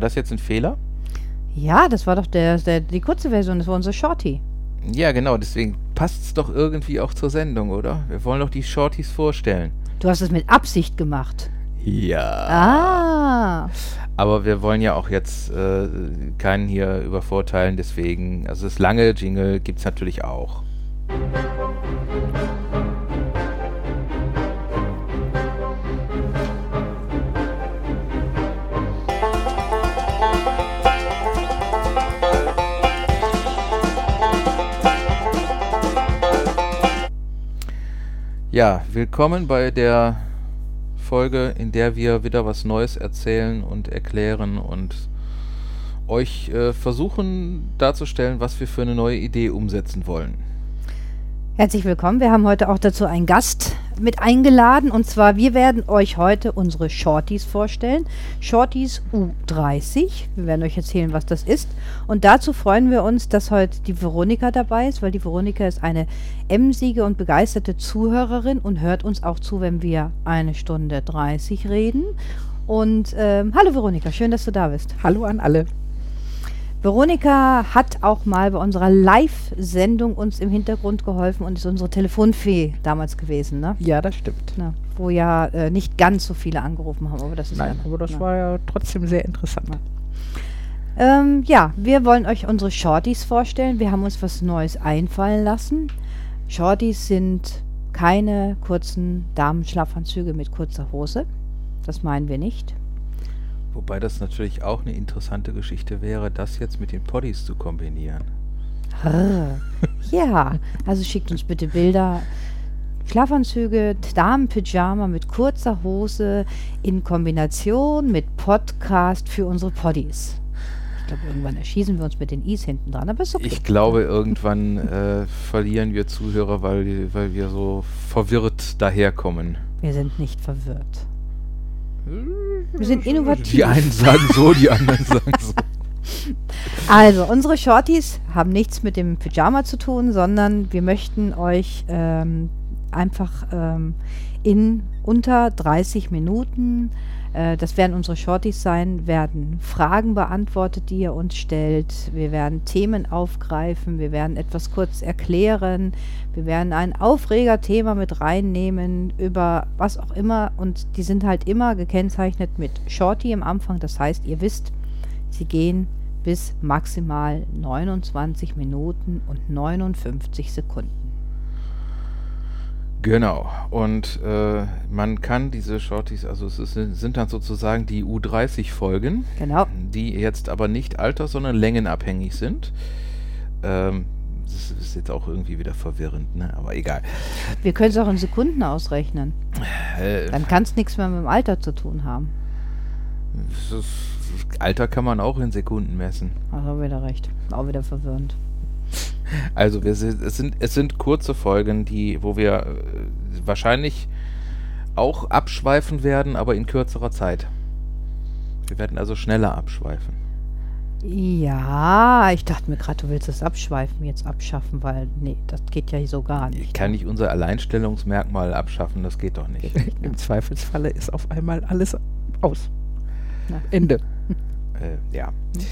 das jetzt ein Fehler? Ja, das war doch die kurze Version, das war unser Shorty. Ja, genau, deswegen passt es doch irgendwie auch zur Sendung, oder? Wir wollen doch die Shorties vorstellen. Du hast es mit Absicht gemacht. Ja. Aber wir wollen ja auch jetzt keinen hier übervorteilen, deswegen, also das lange Jingle gibt es natürlich auch. Ja, willkommen bei der Folge, in der wir wieder was Neues erzählen und erklären und euch versuchen darzustellen, was wir für eine neue Idee umsetzen wollen. Herzlich willkommen. Wir haben heute auch dazu einen Gast mit eingeladen. Und zwar, wir werden euch heute unsere Shorties vorstellen. Shorties U30. Wir werden euch erzählen, was das ist. Und dazu freuen wir uns, dass heute die Veronika dabei ist, weil die Veronika ist eine emsige und begeisterte Zuhörerin und hört uns auch zu, wenn wir 1 Stunde 30 reden. Und hallo Veronika, schön, dass du da bist. Hallo an alle. Veronika hat auch mal bei unserer Live-Sendung uns im Hintergrund geholfen und ist unsere Telefonfee damals gewesen, ne? Ja, das stimmt. Na, wo ja nicht ganz so viele angerufen haben, aber das ist Nein, aber das war ja trotzdem sehr interessant. Ja, wir wollen euch unsere Shorties vorstellen. Wir haben uns was Neues einfallen lassen. Shorties sind keine kurzen Damenschlafanzüge mit kurzer Hose. Das meinen wir nicht. Wobei das natürlich auch eine interessante Geschichte wäre, das jetzt mit den Poddies zu kombinieren. Ja, also schickt uns bitte Bilder. Schlafanzüge, Damenpyjama mit kurzer Hose in Kombination mit Podcast für unsere Poddies. Ich glaube, irgendwann erschießen wir uns mit den Is hinten dran, aber ist okay. Ich glaube, irgendwann verlieren wir Zuhörer, weil wir so verwirrt daherkommen. Wir sind nicht verwirrt. Wir sind innovativ. Die einen sagen so, die anderen sagen so. Also, unsere Shorties haben nichts mit dem Pyjama zu tun, sondern wir möchten euch einfach in unter 30 Minuten, das werden unsere Shorties sein, werden Fragen beantwortet, die ihr uns stellt. Wir werden Themen aufgreifen, wir werden etwas kurz erklären, wir werden ein Aufregerthema mit reinnehmen über was auch immer und die sind halt immer gekennzeichnet mit Shorty im Anfang. Das heißt, ihr wisst, sie gehen bis maximal 29 Minuten und 59 Sekunden. Genau, und man kann diese Shorties, also es sind dann sozusagen die U30-Folgen, genau, die jetzt aber nicht alter-, sondern längenabhängig sind. Das ist jetzt auch irgendwie wieder verwirrend, ne? Aber egal. Wir können es auch in Sekunden ausrechnen. Dann kann es nichts mehr mit dem Alter zu tun haben. Das Alter kann man auch in Sekunden messen. Also wieder recht, auch wieder verwirrend. Also es sind kurze Folgen, wo wir wahrscheinlich auch abschweifen werden, aber in kürzerer Zeit. Wir werden also schneller abschweifen. Ja, ich dachte mir gerade, du willst das Abschweifen jetzt abschaffen, weil nee, das geht ja so gar nicht. Ich kann nicht unser Alleinstellungsmerkmal abschaffen, das geht doch nicht. Im Zweifelsfalle ist auf einmal alles aus. Na. Ende. Ja.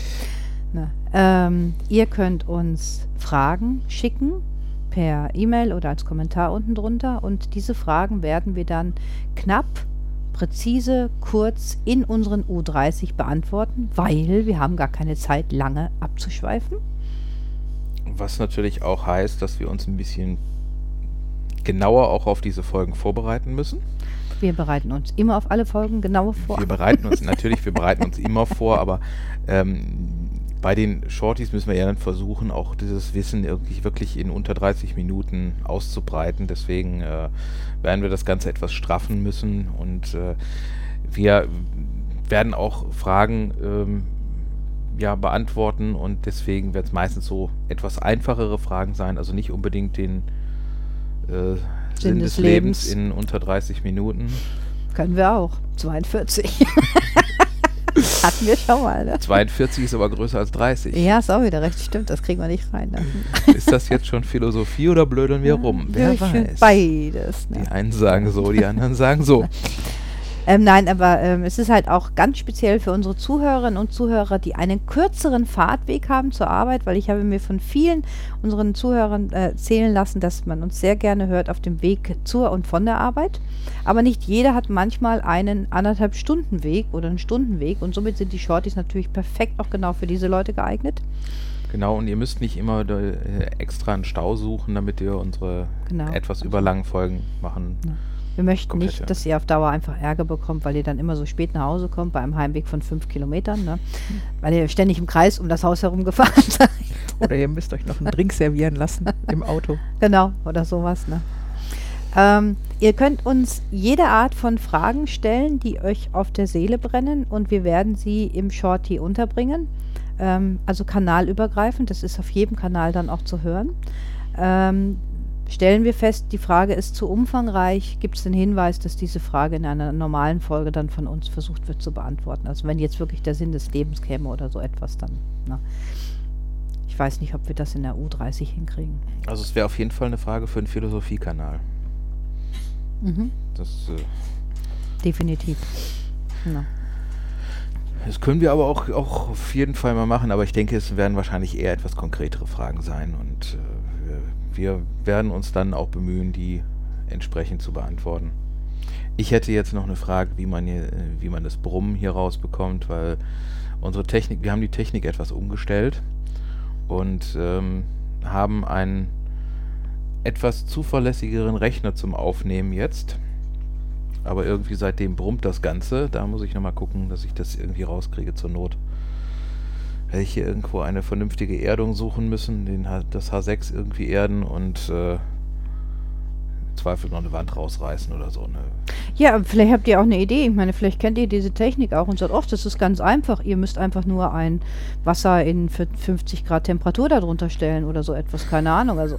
Ihr könnt uns Fragen schicken per E-Mail oder als Kommentar unten drunter und diese Fragen werden wir dann knapp, präzise, kurz in unseren U30 beantworten, weil wir haben gar keine Zeit, lange abzuschweifen. Was natürlich auch heißt, dass wir uns ein bisschen genauer auch auf diese Folgen vorbereiten müssen. Wir bereiten uns immer auf alle Folgen genauer vor. Wir bereiten uns immer vor, aber bei den Shorties müssen wir ja dann versuchen, auch dieses Wissen irgendwie wirklich in unter 30 Minuten auszubreiten. Deswegen werden wir das Ganze etwas straffen müssen und wir werden auch Fragen beantworten und deswegen wird es meistens so etwas einfachere Fragen sein, also nicht unbedingt den Sinn des Lebens in unter 30 Minuten. Können wir auch. 42. Hatten wir schon mal, ne? 42 ist aber größer als 30. Ja, ist auch wieder recht. Stimmt, das kriegen wir nicht rein. Ne? Ist das jetzt schon Philosophie oder blödeln wir rum? Wer weiß. Beides. Ne? Die einen sagen so, die anderen sagen so. Nein, aber es ist halt auch ganz speziell für unsere Zuhörerinnen und Zuhörer, die einen kürzeren Fahrtweg haben zur Arbeit, weil ich habe mir von vielen unseren Zuhörern erzählen lassen, dass man uns sehr gerne hört auf dem Weg zur und von der Arbeit. Aber nicht jeder hat manchmal einen 1,5 Stunden Weg oder einen Stundenweg und somit sind die Shorties natürlich perfekt auch genau für diese Leute geeignet. Genau, und ihr müsst nicht immer extra einen Stau suchen, damit ihr unsere etwas überlangen Folgen machen. Ja. Wir möchten komplett, nicht, dass ihr auf Dauer einfach Ärger bekommt, weil ihr dann immer so spät nach Hause kommt, bei einem Heimweg von 5 Kilometern, ne? Weil ihr ständig im Kreis um das Haus herum gefahren seid. Oder ihr müsst euch noch einen Drink servieren lassen im Auto. Genau, oder sowas, ne? Ihr könnt uns jede Art von Fragen stellen, die euch auf der Seele brennen und wir werden sie im Shorty unterbringen. Also kanalübergreifend, das ist auf jedem Kanal dann auch zu hören. Stellen wir fest, die Frage ist zu umfangreich, gibt es den Hinweis, dass diese Frage in einer normalen Folge dann von uns versucht wird zu beantworten. Also wenn jetzt wirklich der Sinn des Lebens käme oder so etwas, dann, na. Ich weiß nicht, ob wir das in der U30 hinkriegen. Also es wäre auf jeden Fall eine Frage für einen Philosophiekanal. Das definitiv. Ja. Das können wir aber auch auf jeden Fall mal machen, aber ich denke, es werden wahrscheinlich eher etwas konkretere Fragen sein und wir werden uns dann auch bemühen, die entsprechend zu beantworten. Ich hätte jetzt noch eine Frage, wie man das Brummen hier rausbekommt, weil wir haben die Technik etwas umgestellt und haben einen etwas zuverlässigeren Rechner zum Aufnehmen jetzt. Aber irgendwie seitdem brummt das Ganze. Da muss ich nochmal gucken, dass ich das irgendwie rauskriege zur Not. Hätte ich hier irgendwo eine vernünftige Erdung suchen müssen, das H6 irgendwie erden und im Zweifel noch eine Wand rausreißen oder so. Ne? Ja, vielleicht habt ihr auch eine Idee. Ich meine, vielleicht kennt ihr diese Technik auch und sagt, das ist ganz einfach. Ihr müsst einfach nur ein Wasser in 50 Grad Temperatur darunter stellen oder so etwas. Keine Ahnung. Also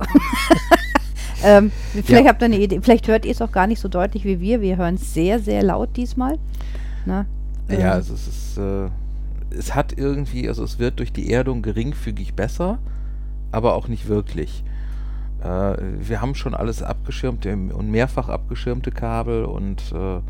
vielleicht habt ihr eine Idee. Vielleicht hört ihr es auch gar nicht so deutlich wie wir. Wir hören es sehr, sehr laut diesmal. Na, ja, also es hat irgendwie, also es wird durch die Erdung geringfügig besser, aber auch nicht wirklich. Wir haben schon alles abgeschirmt und mehrfach abgeschirmte Kabel und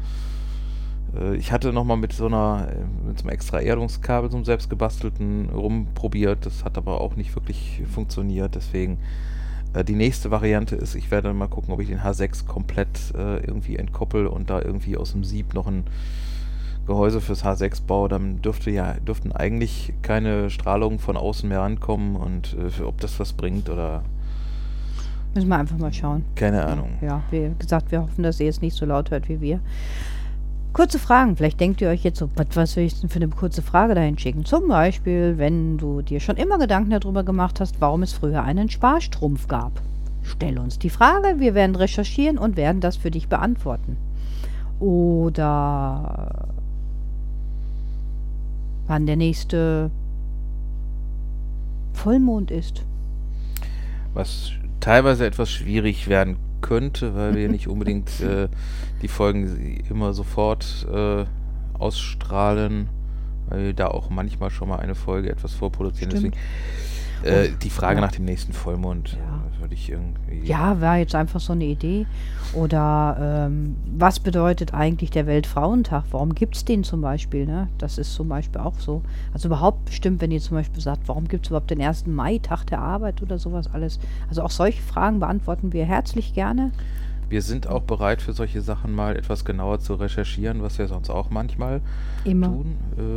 ich hatte nochmal mit so einem extra Erdungskabel, so einem selbstgebastelten, rumprobiert. Das hat aber auch nicht wirklich funktioniert, deswegen die nächste Variante ist, ich werde mal gucken, ob ich den H6 komplett irgendwie entkoppel und da irgendwie aus dem Sieb noch ein Gehäuse fürs H6 baue, dann dürften eigentlich keine Strahlungen von außen mehr rankommen und ob das was bringt oder... Müssen wir einfach mal schauen. Keine Ahnung. Ja, wie gesagt, wir hoffen, dass ihr es nicht so laut hört wie wir. Kurze Fragen. Vielleicht denkt ihr euch jetzt so, was soll ich denn für eine kurze Frage dahin schicken? Zum Beispiel, wenn du dir schon immer Gedanken darüber gemacht hast, warum es früher einen Sparstrumpf gab. Stell uns die Frage, wir werden recherchieren und werden das für dich beantworten. Oder wann der nächste Vollmond ist. Was teilweise etwas schwierig werden könnte, weil wir nicht unbedingt die Folgen immer sofort ausstrahlen, weil wir da auch manchmal schon mal eine Folge etwas vorproduzieren. Stimmt. Deswegen die Frage nach dem nächsten Vollmond würde ich irgendwie... Ja, wäre jetzt einfach so eine Idee. Oder was bedeutet eigentlich der Weltfrauentag? Warum gibt es den zum Beispiel? Ne? Das ist zum Beispiel auch so. Also überhaupt bestimmt, wenn ihr zum Beispiel sagt, warum gibt es überhaupt den 1. Mai, Tag der Arbeit oder sowas alles. Also auch solche Fragen beantworten wir herzlich gerne. Wir sind auch bereit, für solche Sachen mal etwas genauer zu recherchieren, was wir sonst auch manchmal tun.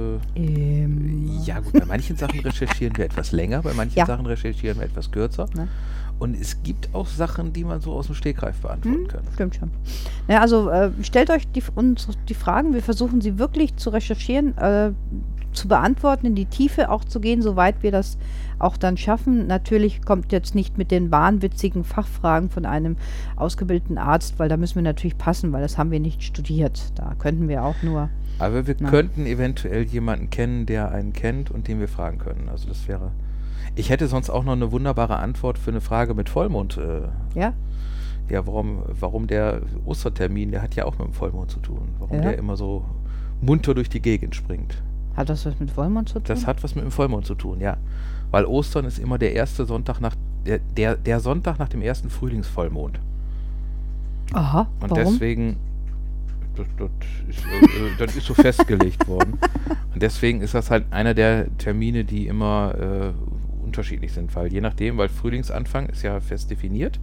Ja gut, bei manchen Sachen recherchieren wir etwas länger, bei manchen Sachen recherchieren wir etwas kürzer. Ne? Und es gibt auch Sachen, die man so aus dem Stegreif beantworten kann. Stimmt schon. Ja, also stellt euch uns die Fragen, wir versuchen sie wirklich zu recherchieren, zu beantworten, in die Tiefe auch zu gehen, soweit wir das auch dann schaffen. Natürlich kommt jetzt nicht mit den wahnwitzigen Fachfragen von einem ausgebildeten Arzt, weil da müssen wir natürlich passen, weil das haben wir nicht studiert. Da könnten wir auch nur... Aber wir könnten eventuell jemanden kennen, der einen kennt und den wir fragen können. Also das wäre... Ich hätte sonst auch noch eine wunderbare Antwort für eine Frage mit Vollmond. Ja? Ja, warum der Ostertermin, der hat ja auch mit dem Vollmond zu tun. Warum der immer so munter durch die Gegend springt. Hat das was mit Vollmond zu tun? Das hat was mit dem Vollmond zu tun, ja. Weil Ostern ist immer der erste Sonntag der Sonntag nach dem ersten Frühlingsvollmond. Aha, und warum? Deswegen das ist so festgelegt worden. Und deswegen ist das halt einer der Termine, die immer unterschiedlich sind, weil je nachdem, weil Frühlingsanfang ist ja fest definiert.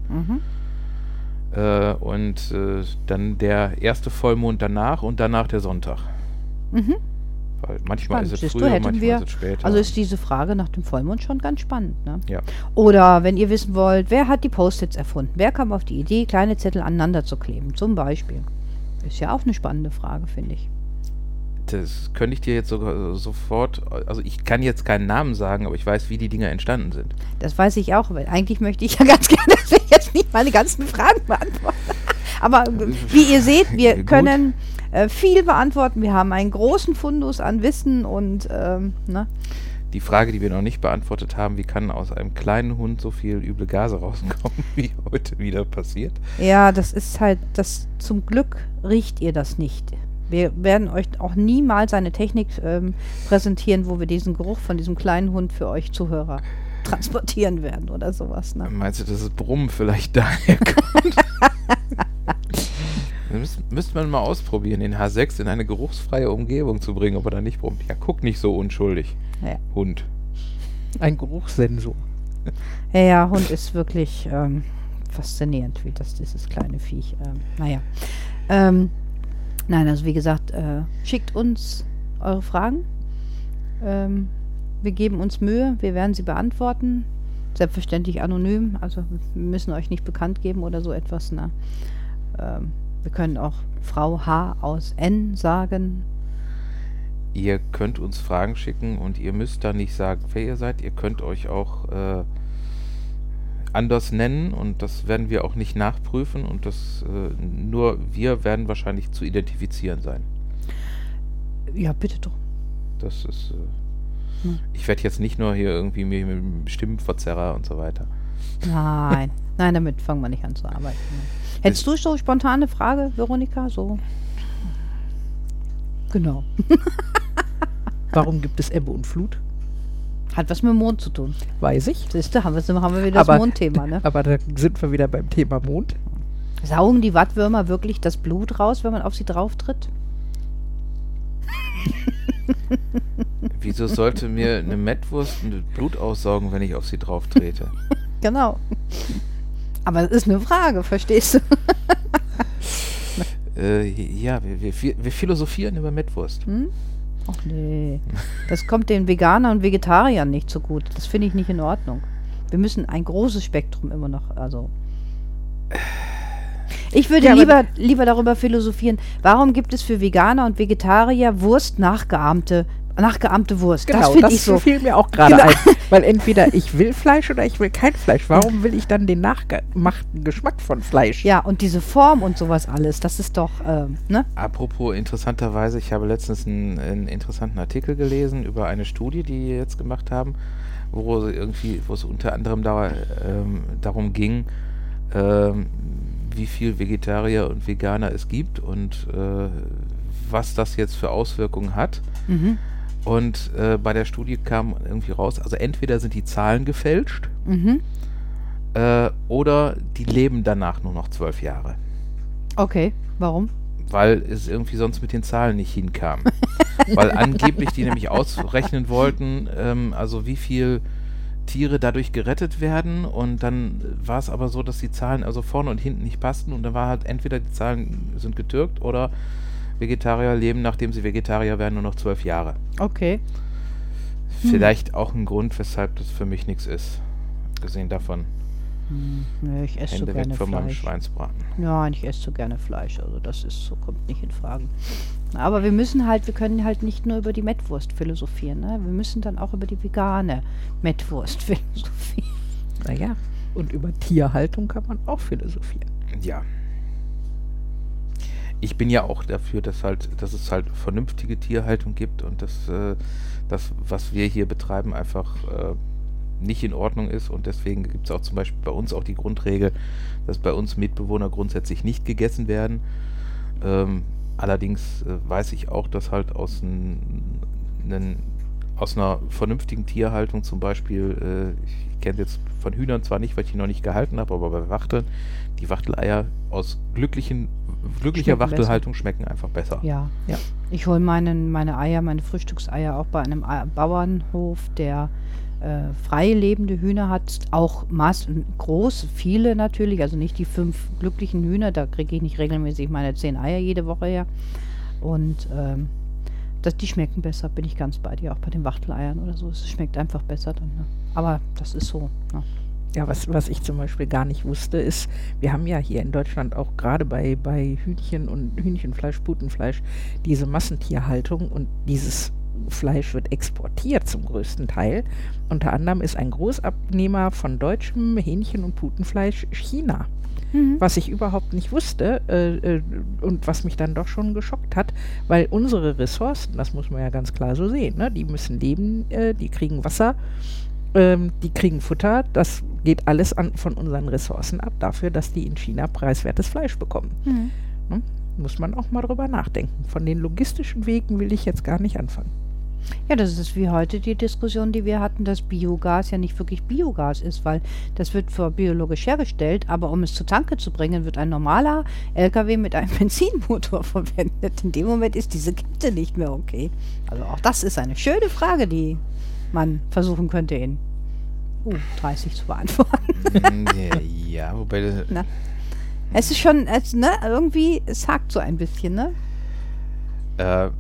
Und dann der erste Vollmond danach und danach der Sonntag. Weil manchmal ist es früher, manchmal ist es später. Also ist diese Frage nach dem Vollmond schon ganz spannend, ne? Ja. Oder wenn ihr wissen wollt, wer hat die Post-its erfunden? Wer kam auf die Idee, kleine Zettel aneinander zu kleben? Zum Beispiel. Ist ja auch eine spannende Frage, finde ich. Das könnte ich dir jetzt sogar sofort, also ich kann jetzt keinen Namen sagen, aber ich weiß, wie die Dinger entstanden sind. Das weiß ich auch, weil eigentlich möchte ich ja ganz gerne, dass wir jetzt nicht meine ganzen Fragen beantworten. Aber wie ihr seht, wir können viel beantworten. Wir haben einen großen Fundus an Wissen und ne? Die Frage, die wir noch nicht beantwortet haben, wie kann aus einem kleinen Hund so viel üble Gase rauskommen, wie heute wieder passiert? Ja, das ist halt, zum Glück riecht ihr das nicht. Wir werden euch auch niemals eine Technik präsentieren, wo wir diesen Geruch von diesem kleinen Hund für euch Zuhörer transportieren werden oder sowas. Ne? Meinst du, dass das Brummen vielleicht daher kommt? Müsste man mal ausprobieren, den H6 in eine geruchsfreie Umgebung zu bringen, ob er da nicht brummt. Ja, guck nicht so unschuldig. Ja. Hund. Ein Geruchssensor. Ja, Hund ist wirklich faszinierend, wie dieses kleine Viech. Nein, also wie gesagt, schickt uns eure Fragen. Wir geben uns Mühe, wir werden sie beantworten. Selbstverständlich anonym, also wir müssen euch nicht bekannt geben oder so etwas. Ne? Wir können auch Frau H aus N sagen. Ihr könnt uns Fragen schicken und ihr müsst da nicht sagen, wer ihr seid. Ihr könnt euch auch anders nennen und das werden wir auch nicht nachprüfen und das nur wir werden wahrscheinlich zu identifizieren sein. Ja, bitte doch. Das ist ich werde jetzt nicht nur hier irgendwie mit dem Stimmenverzerrer und so weiter. Nein, damit fangen wir nicht an zu arbeiten. Hättest du so spontane Frage, Veronika? So. Genau. Warum gibt es Ebbe und Flut? Hat was mit dem Mond zu tun. Weiß ich. Siehste, haben wir wieder das Mondthema, ne? Aber da sind wir wieder beim Thema Mond. Saugen die Wattwürmer wirklich das Blut raus, wenn man auf sie drauf tritt? Wieso sollte mir eine Mettwurst Blut aussaugen, wenn ich auf sie drauf trete? Genau. Aber das ist eine Frage, verstehst du? Ja, wir philosophieren über Mettwurst. Ach nee. Das kommt den Veganern und Vegetariern nicht so gut. Das finde ich nicht in Ordnung. Wir müssen ein großes Spektrum immer noch, also... Ich würde lieber darüber philosophieren, warum gibt es für Veganer und Vegetarier Wurst nachgeahmte Wurst? Genau, das fiel mir auch gerade ein. Weil entweder ich will Fleisch oder ich will kein Fleisch. Warum will ich dann den nachgemachten Geschmack von Fleisch? Ja, und diese Form und sowas alles, das ist doch, ne? Apropos interessanterweise, ich habe letztens einen interessanten Artikel gelesen über eine Studie, die die jetzt gemacht haben, wo es unter anderem darum ging, wie viel Vegetarier und Veganer es gibt und was das jetzt für Auswirkungen hat. Und bei der Studie kam irgendwie raus, also entweder sind die Zahlen gefälscht oder die leben danach nur noch 12 Jahre. Okay, warum? Weil es irgendwie sonst mit den Zahlen nicht hinkam. Weil angeblich die nämlich ausrechnen wollten, also wie viel Tiere dadurch gerettet werden und dann war es aber so, dass die Zahlen also vorne und hinten nicht passten und dann war halt entweder die Zahlen sind getürkt oder Vegetarier leben, nachdem sie Vegetarier werden, nur noch 12 Jahre. Okay. Vielleicht auch ein Grund, weshalb das für mich nichts ist. Gesehen davon. Nee, ich esse so gerne weg von meinem Fleisch. Schweinsbraten. Ja, ich esse so gerne Fleisch, also das ist so, kommt nicht in Frage. Aber wir können halt nicht nur über die Mettwurst philosophieren, ne? Wir müssen dann auch über die vegane Mettwurst philosophieren. Naja, und über Tierhaltung kann man auch philosophieren. Ja. Ich bin ja auch dafür, dass es halt vernünftige Tierhaltung gibt und dass das, was wir hier betreiben, einfach nicht in Ordnung ist und deswegen gibt es auch zum Beispiel bei uns auch die Grundregel, dass bei uns Mitbewohner grundsätzlich nicht gegessen werden. Allerdings weiß ich auch, dass halt aus aus einer vernünftigen Tierhaltung zum Beispiel, ich kenne jetzt von Hühnern zwar nicht, weil ich die noch nicht gehalten habe, aber bei Wachteln, die Wachteleier aus glücklicher Schmecken Wachtelhaltung schmecken einfach besser. Ja. Ich hole meine Eier, meine Frühstückseier auch bei einem Bauernhof, der frei lebende Hühner hat, auch groß, viele natürlich, also nicht die 5 glücklichen Hühner, da kriege ich nicht regelmäßig meine 10 Eier jede Woche her. Und die schmecken besser, bin ich ganz bei dir, auch bei den Wachteleiern oder so. Es schmeckt einfach besser dann. Ne? Aber das ist so. Ne? Ja, was ich zum Beispiel gar nicht wusste, ist, wir haben ja hier in Deutschland auch gerade bei Hühnchen und Hühnchenfleisch, Putenfleisch, diese Massentierhaltung, und dieses Fleisch wird exportiert zum größten Teil. Unter anderem ist ein Großabnehmer von deutschem Hähnchen- und Putenfleisch China. Was ich überhaupt nicht wusste und was mich dann doch schon geschockt hat, weil unsere Ressourcen, das muss man ja ganz klar so sehen, ne? Die müssen leben, die kriegen Wasser, die kriegen Futter, das geht alles von unseren Ressourcen ab, dafür, dass die in China preiswertes Fleisch bekommen. Ne? Muss man auch mal drüber nachdenken. Von den logistischen Wegen will ich jetzt gar nicht anfangen. Ja, das ist wie heute die Diskussion, die wir hatten, dass Biogas ja nicht wirklich Biogas ist, weil das wird für biologisch hergestellt, aber um es zur Tanke zu bringen, wird ein normaler LKW mit einem Benzinmotor verwendet. In dem Moment ist diese Kette nicht mehr okay. Also auch das ist eine schöne Frage, die man versuchen könnte in 30 zu beantworten. Ja, wobei... Es ist schon, irgendwie, es hakt so ein bisschen, ne? Da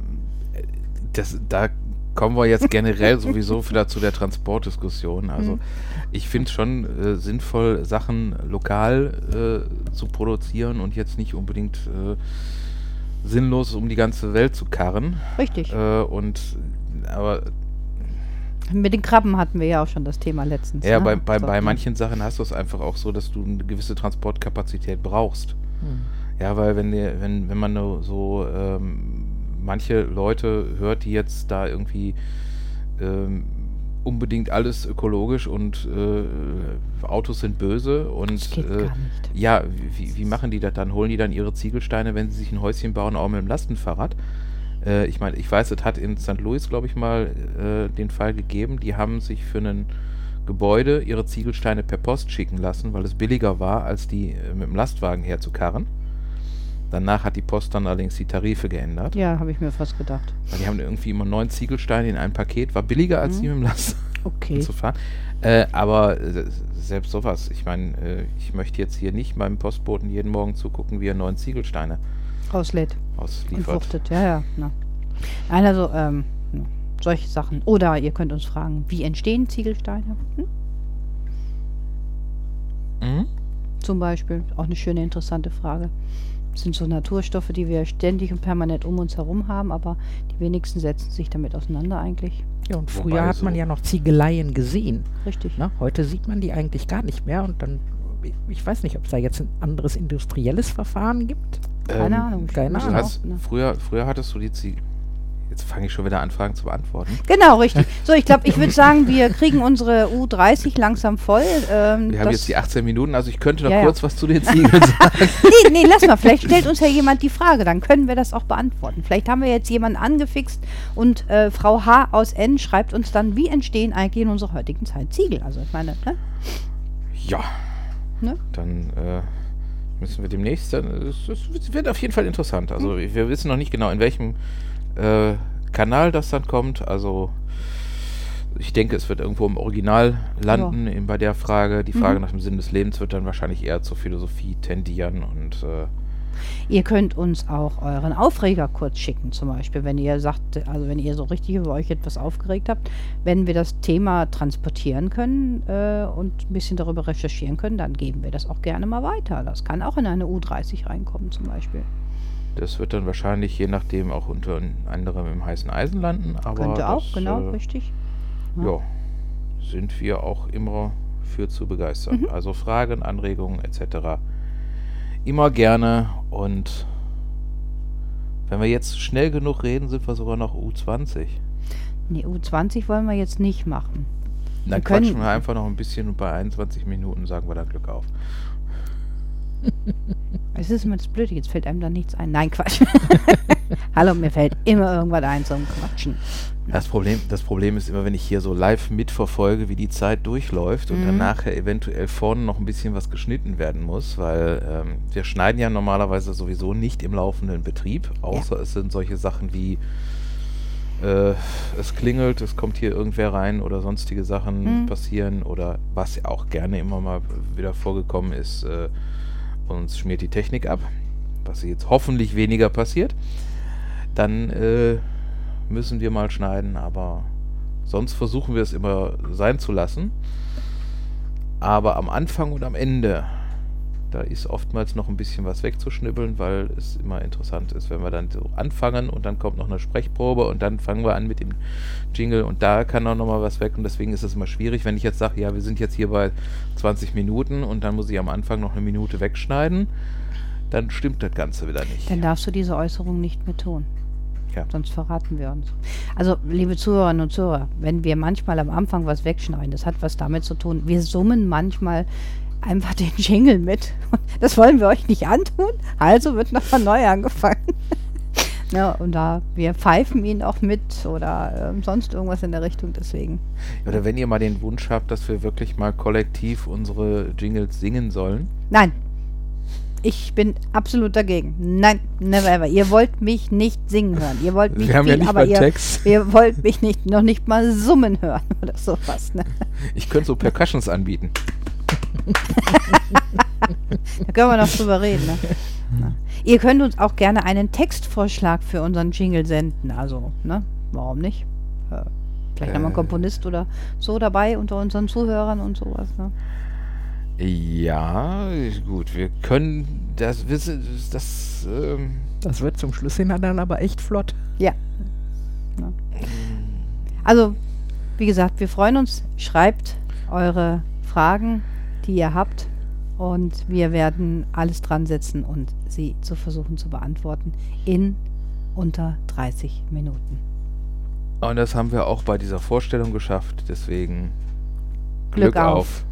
kommen wir jetzt generell sowieso wieder zu der Transportdiskussion. Also ich finde es schon sinnvoll, Sachen lokal zu produzieren und jetzt nicht unbedingt sinnlos um die ganze Welt zu karren. Richtig. Aber mit den Krabben hatten wir ja auch schon das Thema letztens. Ja, ne? bei manchen Sachen hast du es einfach auch so, dass du eine gewisse Transportkapazität brauchst. Ja, weil wenn man nur so manche Leute hört, die jetzt da irgendwie unbedingt alles ökologisch und Autos sind böse und das geht gar nicht. Ja, wie machen die das dann? Holen die dann ihre Ziegelsteine, wenn sie sich ein Häuschen bauen, auch mit dem Lastenfahrrad? Ich meine, ich weiß, es hat in St. Louis, glaube ich mal, den Fall gegeben, die haben sich für ein Gebäude ihre Ziegelsteine per Post schicken lassen, weil es billiger war, als die mit dem Lastwagen herzukarren. Danach hat die Post dann allerdings die Tarife geändert. Ja, habe ich mir fast gedacht. Weil die haben irgendwie immer 9 Ziegelsteine in ein Paket, war billiger als die mit dem Lastwagen zu fahren. Aber selbst sowas, ich meine, ich möchte jetzt hier nicht meinem Postboten jeden Morgen zugucken, wie er 9 Ziegelsteine ausliefert. Wuchtet, ja. Na. Nein, also solche Sachen. Oder ihr könnt uns fragen, wie entstehen Ziegelsteine? Zum Beispiel, auch eine schöne, interessante Frage. Das sind so Naturstoffe, die wir ständig und permanent um uns herum haben, aber die wenigsten setzen sich damit auseinander eigentlich. Ja, und früher hat man ja noch Ziegeleien gesehen. Richtig. Ne? Heute sieht man die eigentlich gar nicht mehr, und dann, ich weiß nicht, ob es da jetzt ein anderes industrielles Verfahren gibt. Keine Ahnung. Früher hattest du die Ziegel. Jetzt fange ich schon wieder an, Fragen zu beantworten. Genau, richtig. So, ich glaube, ich würde sagen, wir kriegen unsere U30 langsam voll. Wir haben jetzt die 18 Minuten, also ich könnte noch kurz was zu den Ziegeln sagen. Nee, lass mal. Vielleicht stellt uns ja jemand die Frage, dann können wir das auch beantworten. Vielleicht haben wir jetzt jemanden angefixt und Frau H. aus N. schreibt uns dann, wie entstehen eigentlich in unserer heutigen Zeit Ziegel? Also, ich meine, ne? Ja. Ne? Dann müssen wir demnächst, es wird auf jeden Fall interessant. Also, wir wissen noch nicht genau, in welchem Kanal das dann kommt, also ich denke, es wird irgendwo im Original landen bei der Frage. Die Frage nach dem Sinn des Lebens wird dann wahrscheinlich eher zur Philosophie tendieren und ihr könnt uns auch euren Aufreger kurz schicken, zum Beispiel, wenn ihr sagt, also wenn ihr so richtig über euch etwas aufgeregt habt, wenn wir das Thema transportieren können und ein bisschen darüber recherchieren können, dann geben wir das auch gerne mal weiter. Das kann auch in eine U30 reinkommen zum Beispiel. Das wird dann wahrscheinlich, je nachdem, auch unter anderem im heißen Eisen landen. Aber könnte auch, genau, richtig. Ja, sind wir auch immer für zu begeistern. Also Fragen, Anregungen etc. immer gerne. Und wenn wir jetzt schnell genug reden, sind wir sogar noch U20. Nee, U20 wollen wir jetzt nicht machen. Dann quatschen wir einfach noch ein bisschen und bei 21 Minuten sagen wir dann Glück auf. Es ist immer das Blöde, jetzt fällt einem da nichts ein. Nein, Quatsch. Hallo, mir fällt immer irgendwas ein zum Quatschen. Das Problem ist immer, wenn ich hier so live mitverfolge, wie die Zeit durchläuft und dann nachher eventuell vorne noch ein bisschen was geschnitten werden muss, weil wir schneiden ja normalerweise sowieso nicht im laufenden Betrieb, außer es sind solche Sachen wie es klingelt, es kommt hier irgendwer rein oder sonstige Sachen passieren oder was ja auch gerne immer mal wieder vorgekommen ist, uns schmiert die Technik ab, was jetzt hoffentlich weniger passiert, dann müssen wir mal schneiden, aber sonst versuchen wir es immer sein zu lassen. Aber am Anfang und am Ende, da ist oftmals noch ein bisschen was wegzuschnibbeln, weil es immer interessant ist, wenn wir dann so anfangen und dann kommt noch eine Sprechprobe und dann fangen wir an mit dem Jingle und da kann auch noch mal was weg und deswegen ist es immer schwierig, wenn ich jetzt sage, ja, wir sind jetzt hier bei 20 Minuten und dann muss ich am Anfang noch eine Minute wegschneiden, dann stimmt das Ganze wieder nicht. Dann darfst du diese Äußerung nicht mehr tun. Ja. Sonst verraten wir uns. Also, liebe Zuhörerinnen und Zuhörer, wenn wir manchmal am Anfang was wegschneiden, das hat was damit zu tun, wir summen manchmal einfach den Jingle mit. Das wollen wir euch nicht antun, also wird nochmal neu angefangen. Ja, und da wir pfeifen ihn auch mit oder sonst irgendwas in der Richtung, deswegen. Oder wenn ihr mal den Wunsch habt, dass wir wirklich mal kollektiv unsere Jingles singen sollen. Nein. Ich bin absolut dagegen. Nein, never ever. Ihr wollt mich nicht singen hören. Ihr wollt mich Wir haben ja nicht mal Text. Ihr wollt mich noch nicht mal summen hören oder sowas. Ne? Ich könnte so Percussions anbieten. Da können wir noch drüber reden. Ne? Na. Ihr könnt uns auch gerne einen Textvorschlag für unseren Jingle senden. Also, ne? Warum nicht? Vielleicht haben wir einen Komponist oder so dabei unter unseren Zuhörern und sowas. Ne? Ja, gut, wir können das wissen, Das wird zum Schluss hin dann aber echt flott. Ja. Ja. Also, wie gesagt, wir freuen uns. Schreibt eure Fragen, die ihr habt und wir werden alles dran setzen und sie zu versuchen zu beantworten in unter 30 Minuten. Und das haben wir auch bei dieser Vorstellung geschafft, deswegen Glück auf.